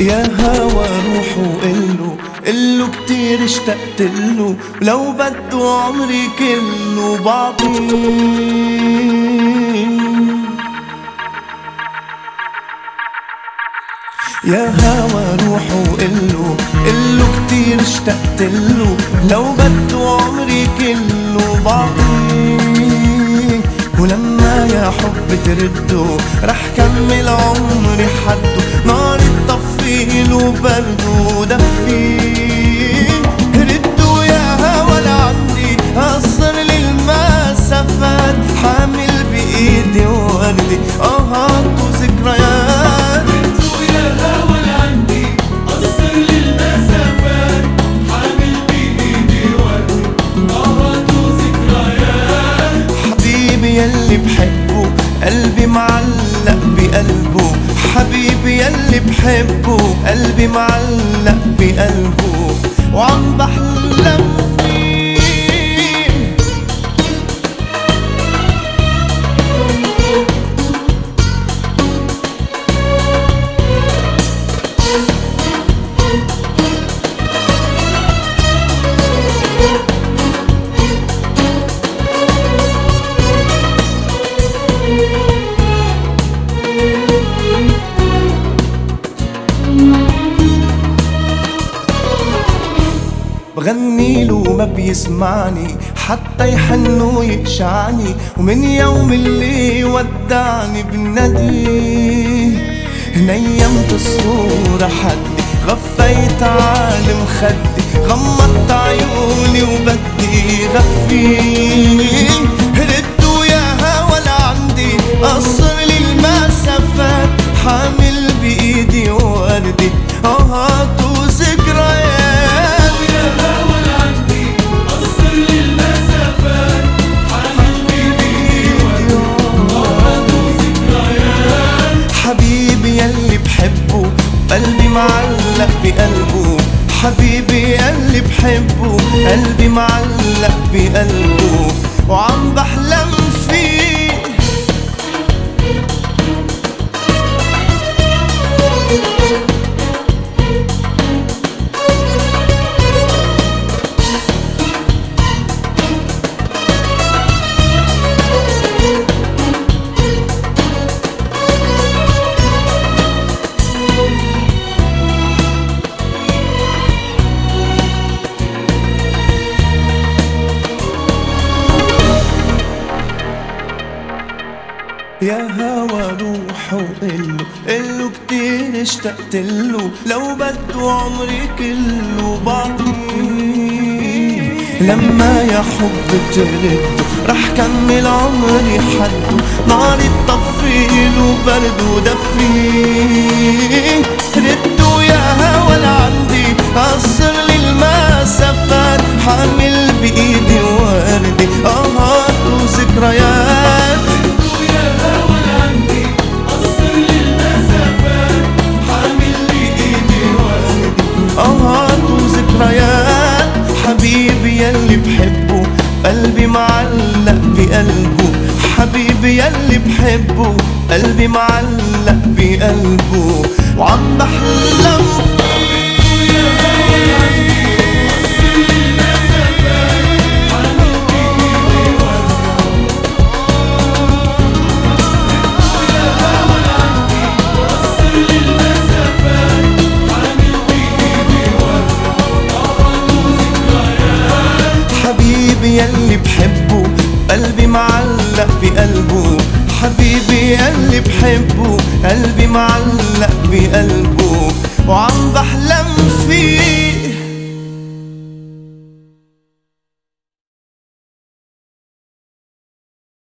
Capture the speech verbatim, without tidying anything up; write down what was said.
يا هوا روح وقله قله كتير اشتقت له، لو بده عمري كله بعطيه. يا هوا روح وقله قله كتير اشتقت له، لو بده عمري كله بعطيه. ولما يا حب ترده رح كمل عمري حده، نار تطفيله وبرده ودفيه. رده يا هوا لعندي قصر لي المسافات، حامل بايدي وردي اهات وذكريات. رده يا هوا لعندي قصر لي المسافات، حامل بايدي وردي اهات وذكريات. حبيبي يلي بحبه قلبي معلق بقلبه، حبيبي يلي بحبه قلبي معلق بقلبه، وعم بحلم فيه. بغنيله ما بيسمعني، حتى يحن ويقشعني، ومن يوم اللي ودعني بناديه. نيمت الصورة حدي، غفيت عالم خدي، غمضت عيوني وبدي غفيه. ردوا يا هوا لعندي قصر لي المسافات، حامل بايدي وردي اهات وذكريات. حبيبي يلي بحبه قلبي معلق بقلبه، حبيبي يلي بحبه قلبي معلق بقلبه، وعم بحلم فيه. يا هوا روح وقله قله كتير اشتقت له، لو بده عمري كله بعطيه. لما يا حب ترده رح كمل عمري حده، نار تطفيله وبرده ودفيه. رده يا هوا لعندي قصر لي المسافات، حامل بايدي وردي اهات وذكريات. اهات وذكريات. حبيبي يلي بحبه قلبي معلق بقلبه، حبيبي يلي بحبه قلبي معلق بقلبه، وعم بحلم يلي بحبه قلبي معلق بقلبه، حبيبي يلي بحبه قلبي معلق بقلبه، وعم بحلم فيه.